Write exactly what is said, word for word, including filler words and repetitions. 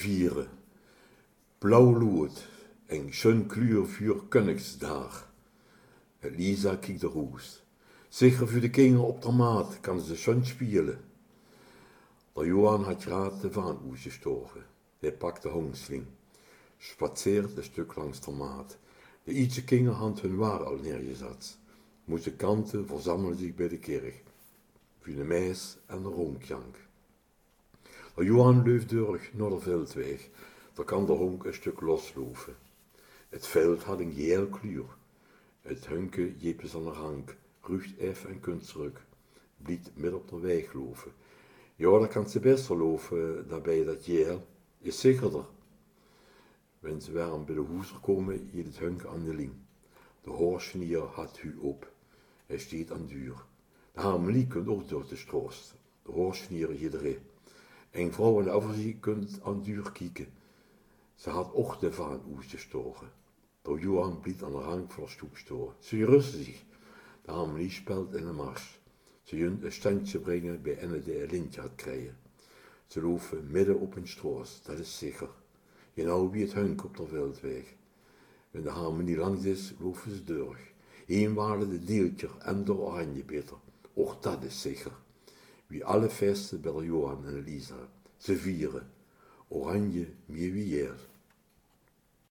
vieren. Blauw lood en schön kleur voor Koningsdag. Lisa kijkt de roos. Zeker voor de kinderen op de maat kan ze schön spelen. Der Johan had graad de vaanhoes gestoken. Hij pakt de hongsling. Spaceert een stuk langs de maat. De ietsje kinderen had hun waar al neergezet. Muzikanten verzamelden zich bij de kerk. Voor de meis en de ronkjank. Der Johan loopt door naar de veldweg. Daar kan de honk een stuk loslopen. Het veld had een geel kleur. Het hunke jeep aan de rank, rucht eff en kunstruk. Bliet midden op de weg lopen. Ja, dat kan ze best lopen, daarbij dat geel is zekerder. Wanneer ze waren bij de hoezer komen, hield het hunk aan de ling. De hoorschnier had hu op. Hij steed aan duur. De harmonie kunt ook door de stroost. De hoorschnier hield erin. Een vrouw in de overzie kunt aan duur kijken. Ze had ook de vaanhoes gestoken. Door Johan bliet aan de rank voor de stoep storen. Ze rustte zich. De harmonie speelt in de mars. Ze junt een standje brengen bij enne die een lintje had krijgen. Ze lopen midden op een stroos, dat is zeker. Genau wie het hunk op de veldweg. Wanneer de harmonie langs is, lopen ze door. Eén waren de deeltje en de oranjebitter. Ook dat is zeker. Wie alle feesten bij de Johan en Lisa. Ze vieren. Oranje meer wie hier.